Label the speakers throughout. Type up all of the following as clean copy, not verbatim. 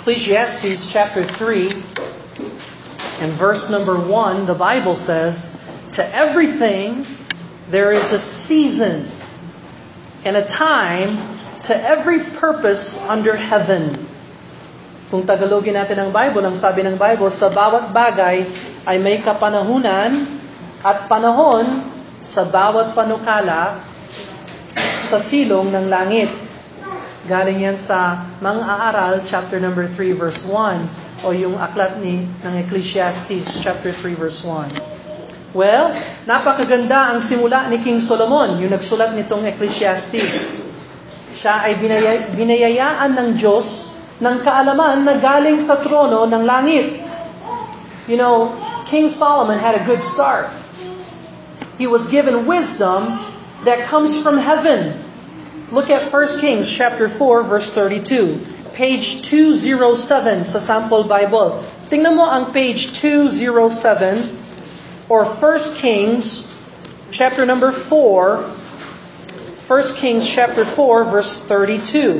Speaker 1: Ecclesiastes chapter 3 and verse number 1, the Bible says, "To everything there is a season and a time to every purpose under heaven." Kung Tagalogin natin ang Bible, ang sabi ng Bible, sa bawat bagay ay may kapanahunan at panahon sa bawat panukala sa silong ng langit. Galing yan sa Mga Aaral, chapter number 3, verse 1, o yung aklat ng Ecclesiastes, chapter 3, verse 1. Well, napakaganda ang simula ni King Solomon, yung nagsulat nitong Ecclesiastes. Siya ay binayayaan ng Diyos ng kaalaman na galing sa trono ng langit. You know, King Solomon had a good start. He was given wisdom that comes from heaven. Look at 1 Kings chapter 4 verse 32. Page 207 sa Sample Bible. Tingnan mo ang page 207 or 1 Kings chapter number 4. 1 Kings chapter 4 verse 32.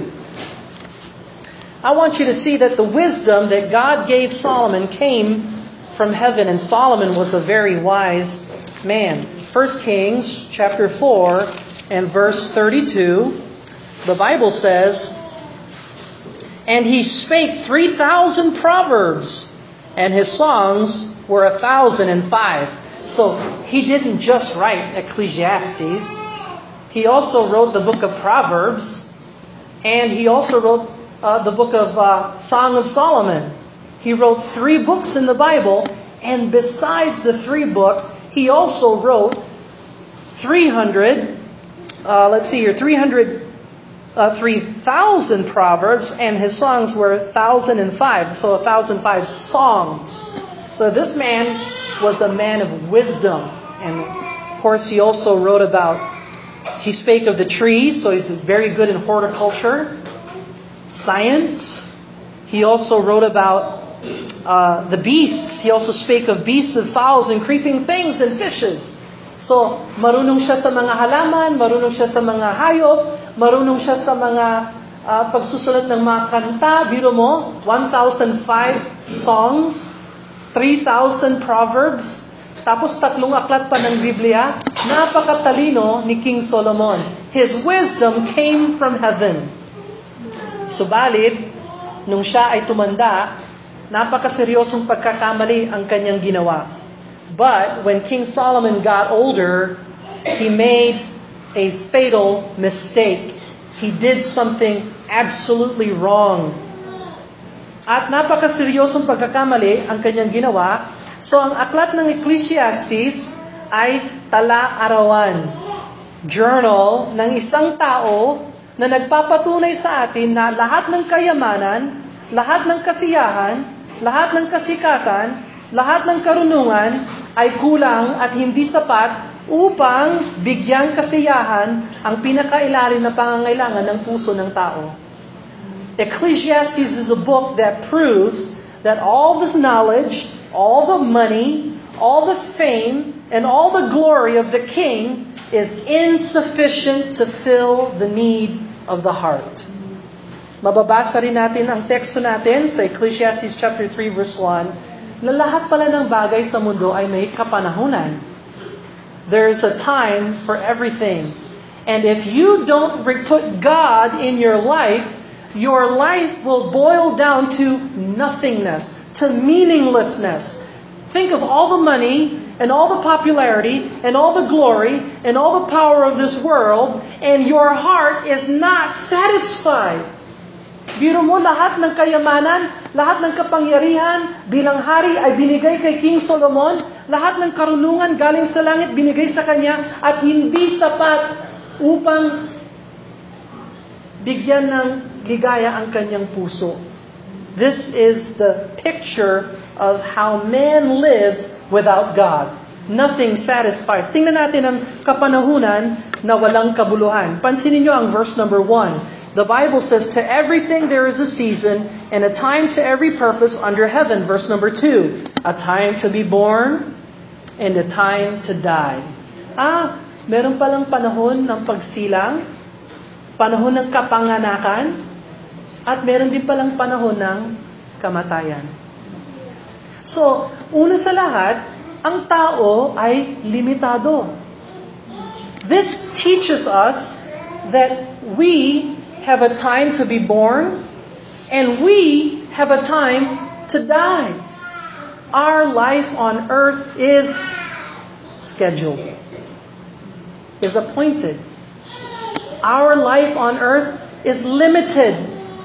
Speaker 1: I want you to see that the wisdom that God gave Solomon came from heaven, and Solomon was a very wise man. 1 Kings chapter 4 and verse 32, the Bible says, "And he spake 3,000 proverbs, and his songs were 1,005. So he didn't just write Ecclesiastes. He also wrote the book of Proverbs, and he also wrote the book of Song of Solomon. He wrote 3 books in the Bible, and besides the 3 books, he also wrote 3,000 Proverbs, and his songs were 1,005. So 1,005 songs. So this man was a man of wisdom. And of course, he also wrote he spake of the trees, so he's very good in horticulture, science. He also wrote about the beasts. He also spake of beasts, of fowls, and creeping things, and fishes. So, marunong siya sa mga halaman, marunong siya sa mga hayop, marunong siya sa mga pagsusulat ng mga kanta. Biro mo, 1,005 songs, 3,000 proverbs, tapos 3 aklat pa ng Biblia. Napakatalino ni King Solomon. His wisdom came from heaven. Subalit, nung siya ay tumanda, napakaseryosong pagkakamali ang kanyang ginawa. But when King Solomon got older, he made a fatal mistake. He did something absolutely wrong. At napakaseryosong pagkakamali ang kanyang ginawa. So ang aklat ng Ecclesiastes ay tala-arawan. Journal ng isang tao na nagpapatunay sa atin na lahat ng kayamanan, lahat ng kasiyahan, lahat ng kasikatan, lahat ng karunungan ay kulang at hindi sapat upang bigyang kasiyahan ang pinakailalim na pangangailangan ng puso ng tao. Ecclesiastes is a book that proves that all this knowledge, all the money, all the fame, and all the glory of the king is insufficient to fill the need of the heart. Mababasa rin natin ang teksto natin sa Ecclesiastes chapter 3 verse 1 na lahat pala ng bagay sa mundo ay may kapanahunan. There's a time for everything. And if you don't put God in your life will boil down to nothingness, to meaninglessness. Think of all the money and all the popularity and all the glory and all the power of this world, and your heart is not satisfied. Biro mo, lahat ng kayamanan, lahat ng kapangyarihan bilang hari ay binigay kay King Solomon. Lahat ng karunungan galing sa langit binigay sa kanya at hindi sapat upang bigyan ng ligaya ang kanyang puso. This is the picture of how man lives without God. Nothing satisfies. Tingnan natin ang kapanahunan na walang kabuluhan. Pansinin niyo ang verse number 1. The Bible says, "To everything there is a season, and a time to every purpose under heaven." Verse number 2, "A time to be born, and a time to die." Meron palang panahon ng pagsilang, panahon ng kapanganakan, at meron din palang panahon ng kamatayan. So, una sa lahat, ang tao ay limitado. This teaches us that we have a time to be born and we have a time to die. Our life on earth is scheduled, is appointed. Our life on earth is limited.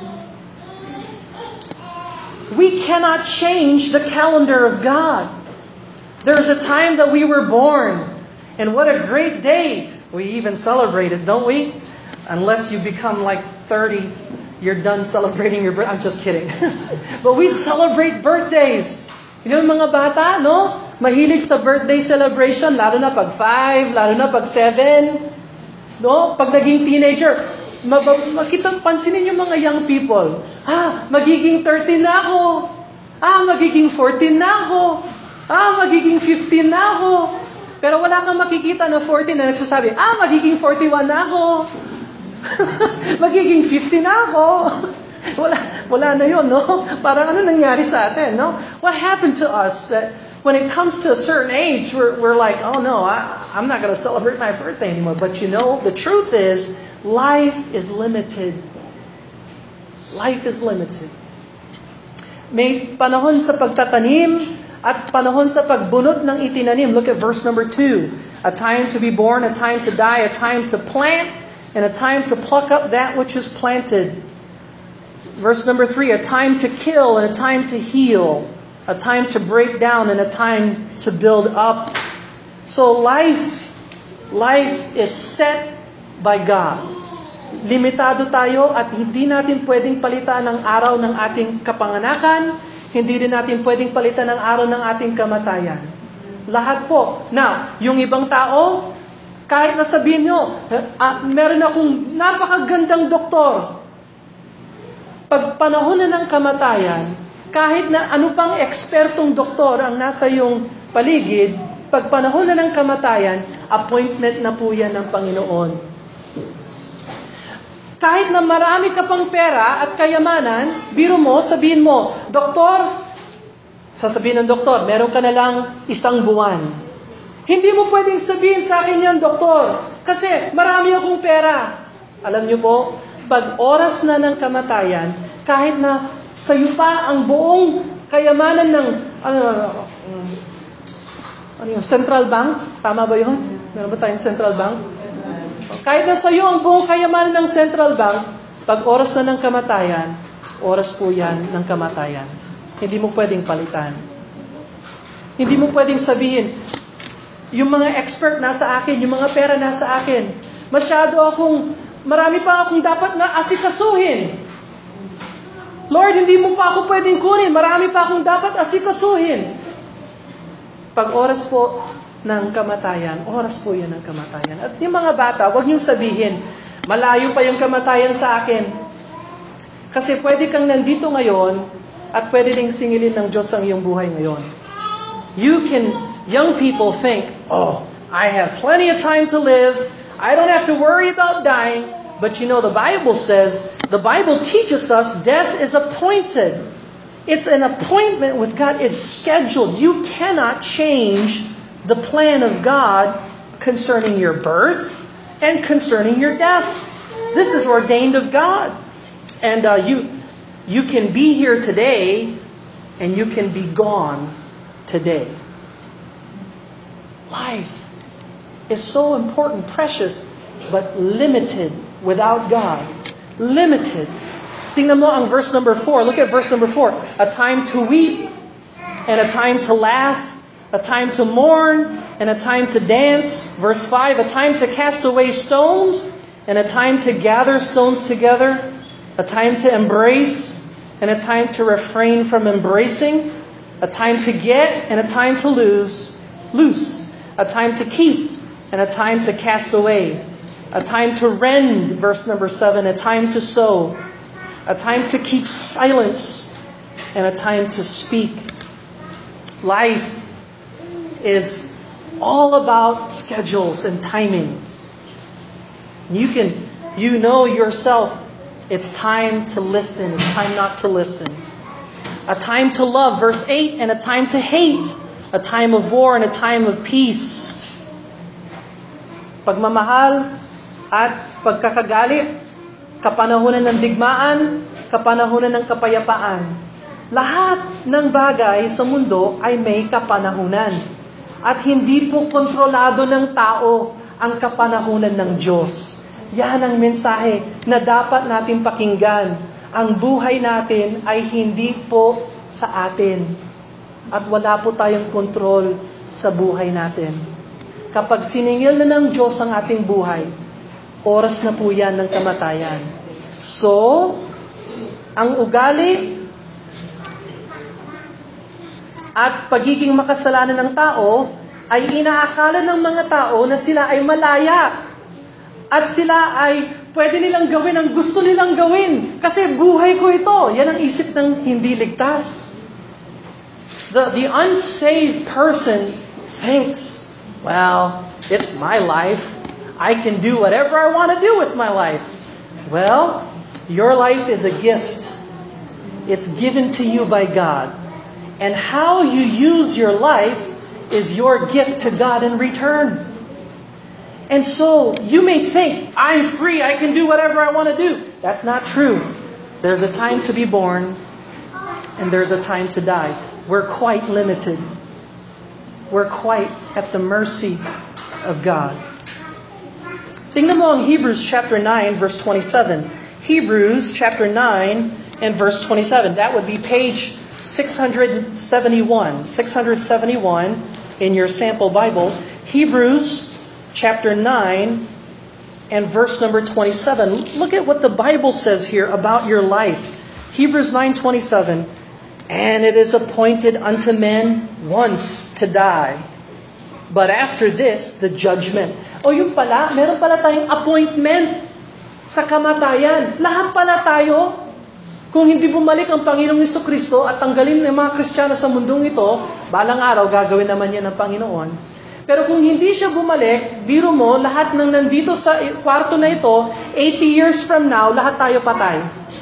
Speaker 1: We cannot change the calendar of God. There's a time that we were born, and what a great day. We even celebrate it, don't we? Unless you become like 30, you're done celebrating your birthday. I'm just kidding. But we celebrate birthdays. Yung mga bata, no? Mahilig sa birthday celebration, lalo na pag 5, lalo na pag 7. No? Pag naging teenager, pansinin yung mga young people. Magiging 13 na ako. Magiging 14 na ako. Magiging 15 na ako. Pero wala kang makikita na 14 na nagsasabi, magiging 41 na ako. Magiging 50 na ako. Wala na yun, no? Parang ano nangyari sa atin, no? What happened to us that when it comes to a certain age, we're like, oh no, I'm not going to celebrate my birthday anymore. But you know, the truth is, life is limited. Life is limited. May panahon sa pagtatanim at panahon sa pagbunot ng itinanim. Look at verse number 2. A time to be born, a time to die, a time to plant, and a time to pluck up that which is planted. Verse number 3, a time to kill and a time to heal, a time to break down and a time to build up. So life is set by God. Limitado tayo at hindi natin pwedeng palitan ang araw ng ating kapanganakan, hindi rin natin pwedeng palitan ang araw ng ating kamatayan. Lahat po. Now, yung ibang tao, kahit na sabihin nyo, meron akong napakagandang doktor. Pag panahon na ng kamatayan, kahit na ano pang ekspertong doktor ang nasa iyong paligid, pag panahon na ng kamatayan, appointment na po yan ng Panginoon. Kahit na marami ka pang pera at kayamanan, biro mo, sabihin mo, Doktor, sasabihin ng doktor, meron ka na lang 1 buwan. Hindi mo pwedeng sabihin sa akin yan, Doktor, kasi marami akong pera. Alam niyo po, pag oras na ng kamatayan, kahit na sa'yo pa ang buong kayamanan ng yung Central Bank, tama ba yun? Meron ba tayong Central Bank? Kahit na sa'yo ang buong kayamanan ng Central Bank, pag oras na ng kamatayan, oras po yan ng kamatayan. Hindi mo pwedeng palitan. Hindi mo pwedeng sabihin, yung mga expert nasa akin, yung mga pera nasa akin, marami pa akong dapat na asikasuhin. Lord, hindi mo pa ako pwedeng kunin, marami pa akong dapat asikasuhin. Pag oras po ng kamatayan, oras po yan ng kamatayan. At yung mga bata, huwag niyong sabihin, malayo pa yung kamatayan sa akin. Kasi pwede kang nandito ngayon at pwede ding singilin ng Diyos ang iyong buhay ngayon. Young people think, I have plenty of time to live. I don't have to worry about dying. But you know, the Bible teaches us death is appointed. It's an appointment with God. It's scheduled. You cannot change the plan of God concerning your birth and concerning your death. This is ordained of God. And you can be here today and you can be gone today. Life is so important, precious, but limited without God. Limited. Tingnan mo ang verse number 4. Look at verse number 4. A time to weep and a time to laugh, a time to mourn and a time to dance. Verse 5, a time to cast away stones and a time to gather stones together, a time to embrace and a time to refrain from embracing, a time to get and a time to loose, a time to keep and a time to cast away, a time to rend, verse number 7, a time to sow, a time to keep silence and a time to speak. Life is all about schedules and timing. You know yourself, it's time to listen, it's time not to listen. A time to love, verse 8, and a time to hate. A time of war and a time of peace. Pagmamahal at pagkakagalit. Kapanahunan ng digmaan, kapanahunan ng kapayapaan. Lahat ng bagay sa mundo ay may kapanahunan. At hindi po kontrolado ng tao ang kapanahunan ng Diyos. Yan ang mensahe na dapat natin pakinggan. Ang buhay natin ay hindi po sa atin. At wala po tayong kontrol sa buhay natin. Kapag siningil na ng Diyos ang ating buhay, oras na po yan ng kamatayan. So, ang ugali at pagiging makasalanan ng tao ay inaakala ng mga tao na sila ay malaya. At sila ay pwede nilang gawin ang gusto nilang gawin. Kasi buhay ko ito. Yan ang isip ng hindi ligtas. The unsaved person thinks, well, it's my life. I can do whatever I want to do with my life. Well, your life is a gift. It's given to you by God. And how you use your life is your gift to God in return. And so, you may think, I'm free, I can do whatever I want to do. That's not true. There's a time to be born, and there's a time to die. We're quite limited. We're quite at the mercy of God. Tingnan mo ang Hebrews chapter 9, verse 27. Hebrews chapter 9 and verse 27. That would be page 671. 671 in your sample Bible. Hebrews chapter 9 and verse number 27. Look at what the Bible says here about your life. Hebrews 9:27. And it is appointed unto men once to die. But after this, the judgment. O yung pala, meron pala tayong appointment sa kamatayan. Lahat pala tayo, kung hindi bumalik ang Panginoong Jesucristo at tanggalin ng mga Kristiyano sa mundong ito, balang araw gagawin naman yan ng Panginoon. Pero kung hindi siya bumalik, biro mo, lahat ng nandito sa kwarto na ito, 80 years from now, lahat tayo patay.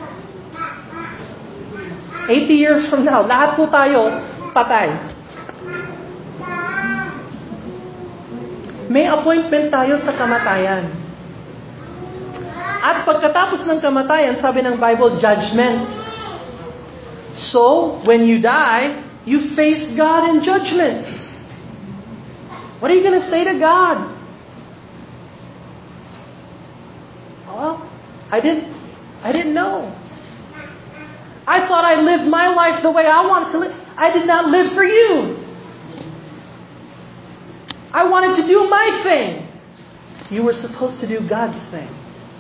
Speaker 1: 80 years from now, lahat po tayo patay. May appointment tayo sa kamatayan. At pagkatapos ng kamatayan, sabi ng Bible, judgment. So, when you die, you face God in judgment. What are you going to say to God? Well, I didn't know. I thought I lived my life the way I wanted to live. I did not live for you. I wanted to do my thing. You were supposed to do God's thing.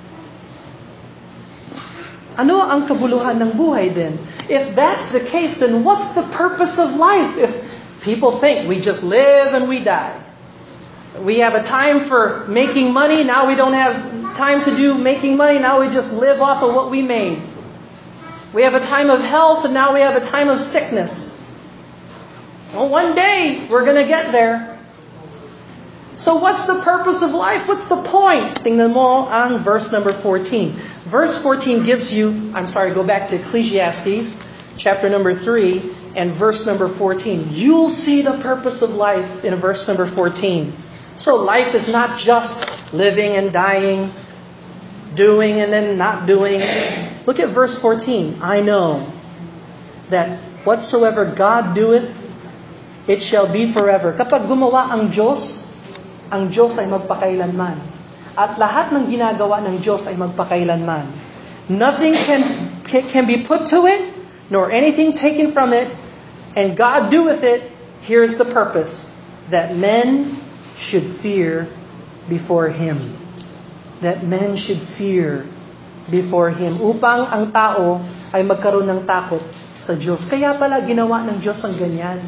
Speaker 1: Ano ang kabuluhan ng buhay din? If that's the case, then what's the purpose of life? If people think we just live and we die. We have a time for making money, now we don't have time to do making money, now we just live off of what we made. We have a time of health, and now we have a time of sickness. Well, one day, we're going to get there. So what's the purpose of life? What's the point? Tingnan mo ang verse number 14. Verse 14 gives you, go back to Ecclesiastes, chapter number 3, and verse number 14. You'll see the purpose of life in verse number 14. So life is not just living and dying, doing and then not doing. Look at verse 14. I know that whatsoever God doeth, it shall be forever. Kapag gumawa ang Diyos ay magpakailanman. At lahat ng ginagawa ng Diyos ay magpakailanman. Nothing can be put to it, nor anything taken from it, and God doeth it. Here's the purpose, that men should fear before Him. That men should fear before Him. Upang ang tao ay magkaroon ng takot sa Diyos. Kaya pala ginawa ng Diyos ang ganyan.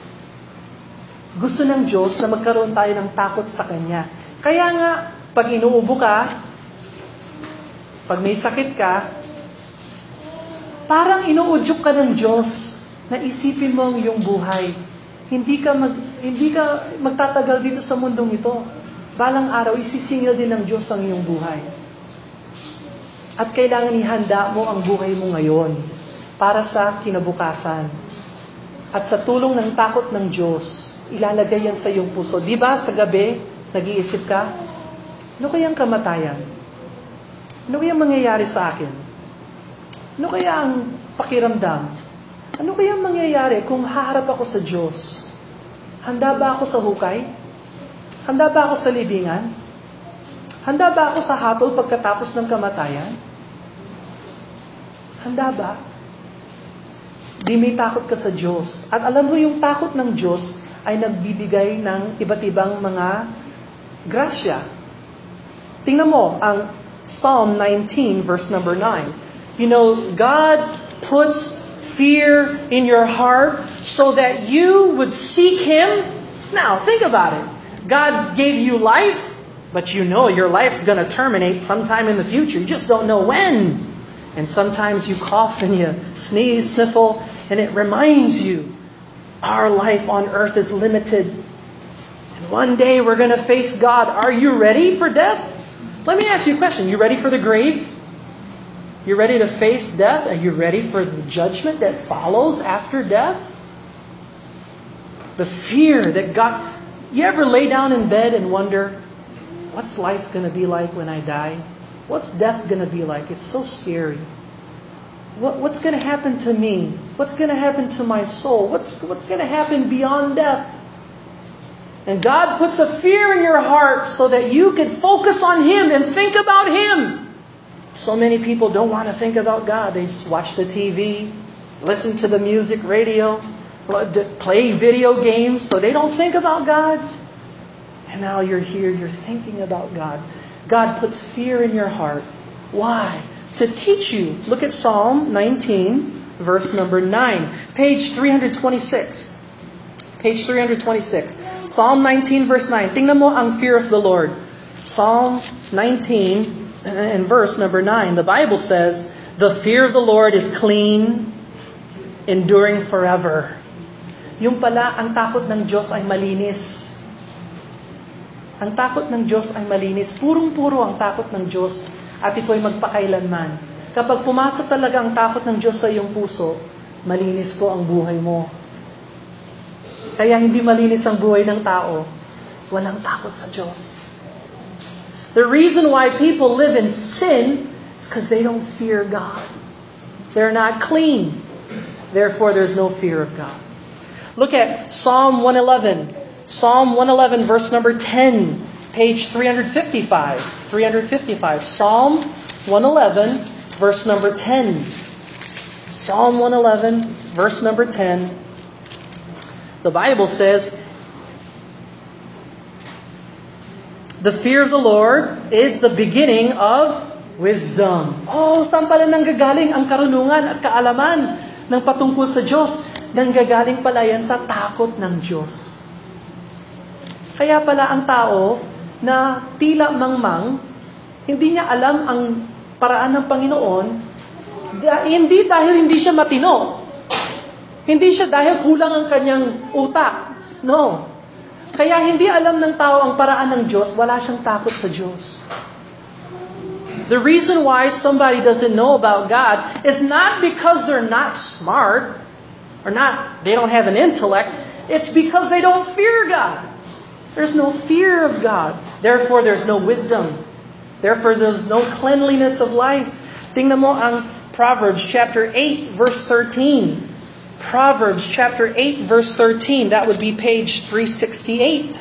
Speaker 1: Gusto ng Diyos na magkaroon tayo ng takot sa Kanya. Kaya nga, pag inuubo ka, pag may sakit ka, parang inuudyok ka ng Diyos na isipin mo ang iyong buhay. Hindi ka magtatagal dito sa mundong ito. Balang araw, isisingil din ng Diyos ang iyong buhay. At kailangan ihanda mo ang buhay mo ngayon para sa kinabukasan. At sa tulong ng takot ng Diyos, ilalagay yan sa iyong puso. Di ba sa gabi, nag-iisip ka, ano kayang kamatayan? Ano kayang mangyayari sa akin? Ano kaya ang pakiramdam? Ano kaya ang mangyayari kung haharap ako sa Diyos? Handa ba ako sa hukay? Handa ba ako sa libingan? Handa ba ako sa hatol pagkatapos ng kamatayan? Handa ba? Di may takot ka sa Diyos. At alam mo, yung takot ng Diyos ay nagbibigay ng iba't ibang mga grasya. Tingnan mo, ang Psalm 19, verse number 9. You know, God puts fear in your heart so that you would seek Him. Now, think about it. God gave you life, but you know your life's going to terminate sometime in the future. You just don't know when. And sometimes you cough and you sneeze, sniffle, and it reminds you our life on earth is limited. And one day we're going to face God. Are you ready for death? Let me ask you a question. You ready for the grave? You ready to face death? Are you ready for the judgment that follows after death? The fear that God... You ever lay down in bed and wonder, what's life going to be like when I die? What's death going to be like? It's so scary. What's going to happen to me? What's going to happen to my soul? What's going to happen beyond death? And God puts a fear in your heart so that you can focus on Him and think about Him. So many people don't want to think about God. They just watch the TV, listen to the music, radio, play video games, so they don't think about God. And now you're here, you're thinking about God. God puts fear in your heart. Why? To teach you. Look at Psalm 19, verse number 9. Page 326. Page 326. Psalm 19, verse 9. Tingnan mo ang fear of the Lord. Psalm 19, and verse number 9. The Bible says, the fear of the Lord is clean, enduring forever. Yung pala, ang takot ng Diyos ay malinis. Ang takot ng Diyos ay malinis. Purong-puro ang takot ng Diyos at ito ay magpakailanman. Kapag pumasok talaga ang takot ng Diyos sa iyong puso, malinis po ang buhay mo. Kaya hindi malinis ang buhay ng tao, walang takot sa Diyos. The reason why people live in sin is because they don't fear God. They're not clean. Therefore, there's no fear of God. Look at Psalm 111. Psalm 111, verse number 10, page 355. 355. Psalm 111, verse number 10. Psalm 111, verse number 10. The Bible says, the fear of the Lord is the beginning of wisdom. Oh, saan pala nanggagaling ang karunungan at kaalaman ng patungkol sa Diyos? Nanggagaling pala yan sa takot ng Diyos. Kaya pala ang tao na tila mangmang, hindi niya alam ang paraan ng Panginoon, hindi dahil hindi siya matino. Hindi siya dahil kulang ang kanyang utak. No. Kaya hindi alam ng tao ang paraan ng Diyos, wala siyang takot sa Diyos. The reason why somebody doesn't know about God is not because they're not smart, or they don't have an intellect, it's because they don't fear God. There's no fear of God. Therefore, there's no wisdom. Therefore, there's no cleanliness of life. Tingnan mo ang Proverbs chapter 8, verse 13. Proverbs chapter 8, verse 13. That would be page 368.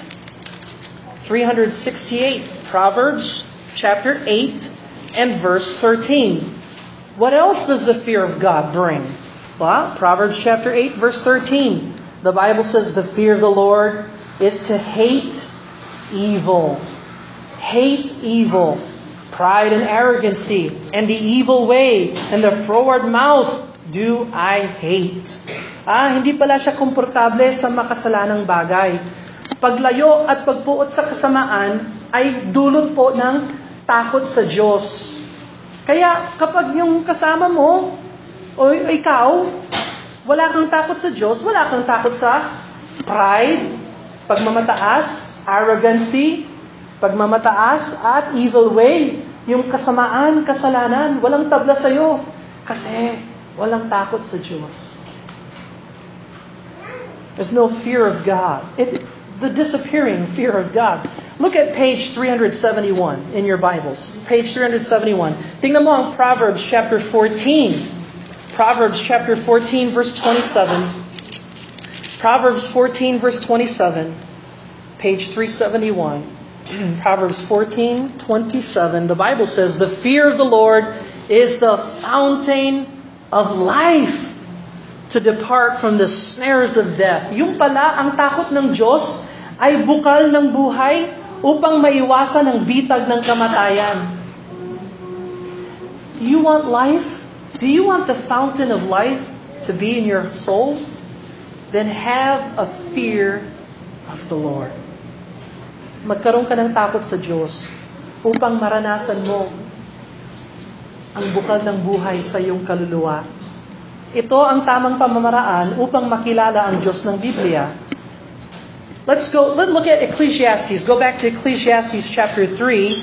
Speaker 1: 368. Proverbs chapter 8 and verse 13. What else does the fear of God bring? Well, Proverbs chapter 8, verse 13. The Bible says the fear of the Lord is to hate evil. Hate evil. Pride and arrogancy, and the evil way, and the froward mouth do I hate. Hindi pala siya komportable sa makasalanang bagay. Paglayo at pagpuot sa kasamaan ay dulot po ng takot sa Diyos. Kaya kapag yung kasama mo, o ikaw, wala kang takot sa Diyos, wala kang takot sa pride, pagmamataas, arrogancy, pagmamataas at evil way. Yung kasamaan, kasalanan, walang tabla sa'yo. Kasi Walang takot sa Diyos. There's no fear of God. The disappearing fear of God. Look at page 371 in your Bibles. Page 371. Tingnan mo ang Proverbs chapter 14. Proverbs chapter 14 verse 27. Proverbs 14 verse 27. Page 371. Proverbs 14:27. The Bible says, "The fear of the Lord is the fountain of life, to depart from the snares of death." Yung pala, ang takot ng Diyos ay bukal ng buhay upang maiwasan ang bitag ng kamatayan. You want life? Do you want the fountain of life to be in your soul? Then have a fear of the Lord. Magkaroon ka ng takot sa Diyos upang maranasan mo ang bukal ng buhay sa iyong kaluluwa. Ito ang tamang pamamaraan upang makilala ang Diyos ng Biblia. Let's look at Ecclesiastes. Go back to Ecclesiastes chapter 3.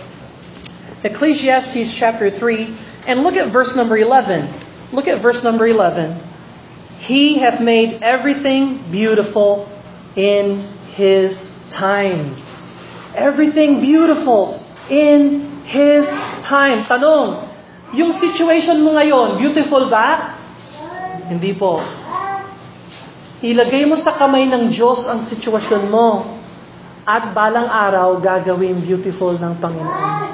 Speaker 1: Ecclesiastes chapter 3, and look at verse number 11. Look at verse number 11. "He hath made everything beautiful in His time." Everything beautiful in His time. Tanong, yung situation mo ngayon, beautiful ba? Hindi po. Ilagay mo sa kamay ng Diyos ang sitwasyon mo at balang araw gagawin beautiful ng Panginoon.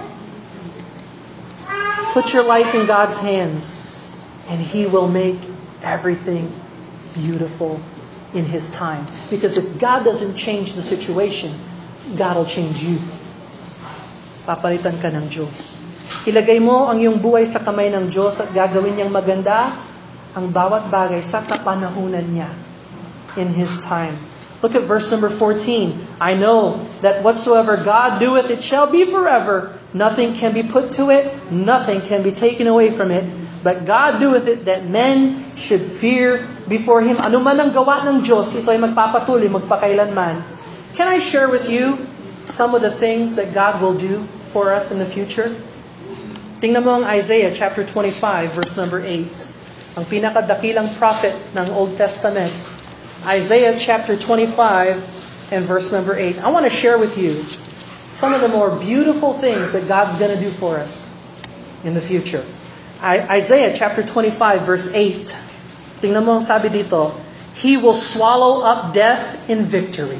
Speaker 1: Put your life in God's hands and He will make everything beautiful in His time. Because if God doesn't change the situation, God will change you. Papalitan ka ng Diyos. Ilagay mo ang iyong buhay sa kamay ng Diyos at gagawin niyang maganda ang bawat bagay sa kapanahunan niya in His time. Look at verse number 14. "I know that whatsoever God doeth, it shall be forever. Nothing can be put to it, nothing can be taken away from it. But God doeth it that men should fear before Him." Ano man ang gawa ng Diyos, ito ay magpapatuloy, magpakailanman. Can I share with you some of the things that God will do for us in the future? Tingnan mo ang Isaiah chapter 25 verse number 8. Ang pinakadakilang prophet ng Old Testament. Isaiah chapter 25 and verse number 8. I want to share with you some of the more beautiful things that God's going to do for us in the future. Isaiah chapter 25 verse 8. Tingnan mo ang sabi dito. "He will swallow up death in victory."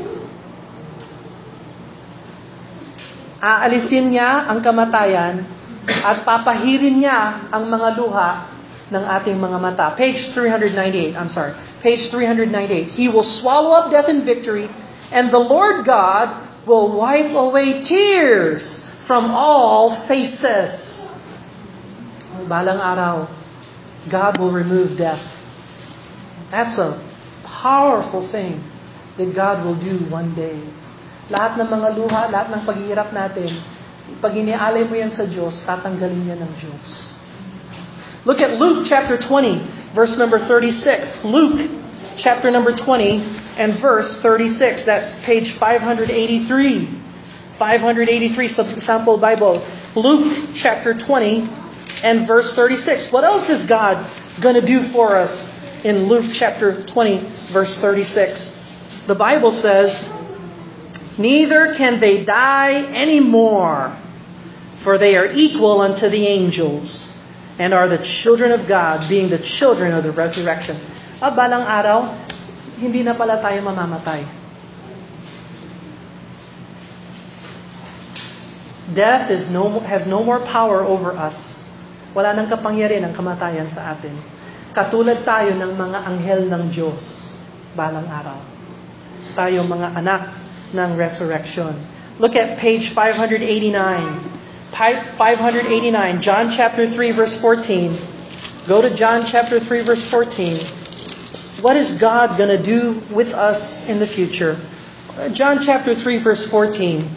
Speaker 1: Aalisin niya ang kamatayan at papahirin niya ang mga luha ng ating mga mata. Page 398. Page 398. "He will swallow up death in victory, and the Lord God will wipe away tears from all faces." Balang araw, God will remove death. That's a powerful thing that God will do one day. Lahat ng mga luha, lahat ng paghihirap natin, pag inialay mo yan sa Diyos, tatanggalin yan ng Diyos. Look at Luke chapter 20, verse number 36. Luke chapter number 20 and verse 36. That's page 583. 583, sample Bible. Luke chapter 20 and verse 36. What else is God going to do for us in Luke chapter 20, verse 36? The Bible says, "Neither can they die anymore, for they are equal unto the angels, and are the children of God, being the children of the resurrection." Balang araw, hindi na pala tayo mamamatay. Death has no more power over us. Wala nang kapangyarihan ang kamatayan sa atin. Katulad tayo ng mga anghel ng Diyos balang araw. Tayo mga anak ng resurrection. Look at page 589. 589, John chapter 3 verse 14. Go to John chapter 3 verse 14. What is God going to do with us in the future? John chapter 3 verse 14.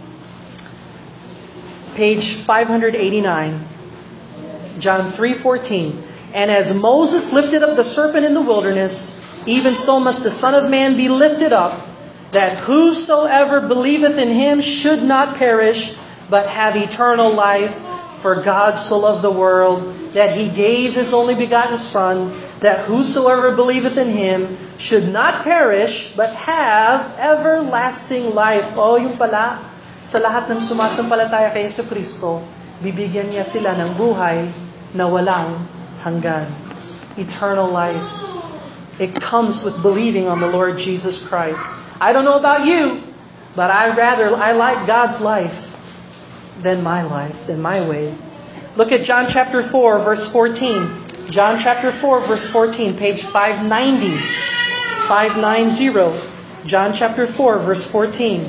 Speaker 1: Page 589. John 3:14. "And as Moses lifted up the serpent in the wilderness, even so must the Son of Man be lifted up, that whosoever believeth in Him should not perish, but have eternal life. For God so loved the world that He gave His only begotten Son, that whosoever believeth in Him should not perish, but have everlasting life. Yung pala, sa lahat ng sumasampalataya kay Yesu Kristo, bibigyan niya sila ng buhay na walang hanggan. Eternal life. It comes with believing on the Lord Jesus Christ. I don't know about you, but I like God's life than my way. Look at John chapter 4, verse 14. John chapter 4, verse 14, page 590. 590. John chapter 4, verse 14.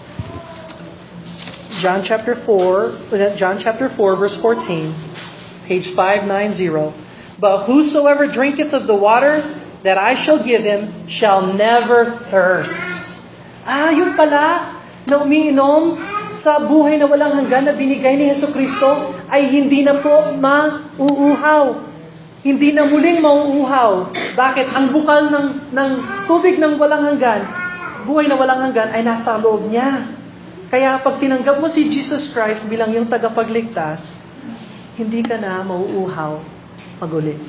Speaker 1: John chapter 4, verse 14, page 590. But whosoever drinketh of the water that I shall give him shall never thirst. Yung pala na umiinom sa buhay na walang hanggan na binigay ni Yesu Kristo ay hindi na po mauuhaw. Hindi na muling mauuhaw. Bakit? Ang bukal ng tubig ng walang hanggan, buhay na walang hanggan ay nasa loob niya. Kaya pag tinanggap mo si Jesus Christ bilang yung tagapagligtas, hindi ka na mauuhaw mag-uli.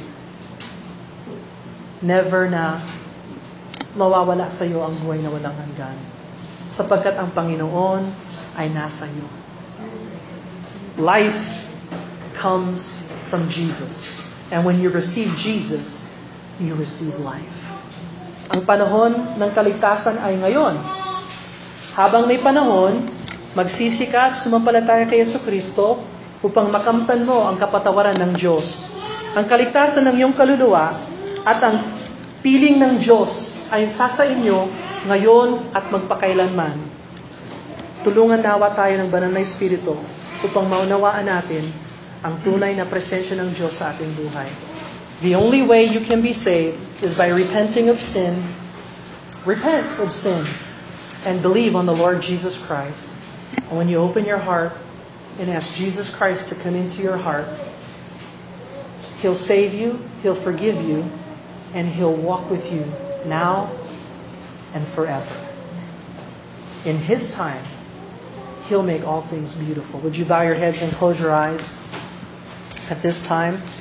Speaker 1: Never na mawawala sa iyo ang buhay na walang hanggan. Sapagkat ang Panginoon ay nasa iyo. Life comes from Jesus. And when you receive Jesus, you receive life. Ang panahon ng kaligtasan ay ngayon. Habang may panahon, magsisika at sumampalataya kay Yesu Kristo upang makamtan mo ang kapatawaran ng Diyos. Ang kaligtasan ng iyong kaluluwa at ang piling ng Diyos ay sa inyo ngayon at magpakailanman. Tulungan nawa tayo ng banal na Espiritu upang maunawaan natin ang tunay na presensya ng Diyos sa ating buhay. The only way you can be saved is by repenting of sin. Repent of sin and believe on the Lord Jesus Christ. And when you open your heart and ask Jesus Christ to come into your heart, He'll save you, He'll forgive you, and He'll walk with you now and forever. In His time, He'll make all things beautiful. Would you bow your heads and close your eyes at this time?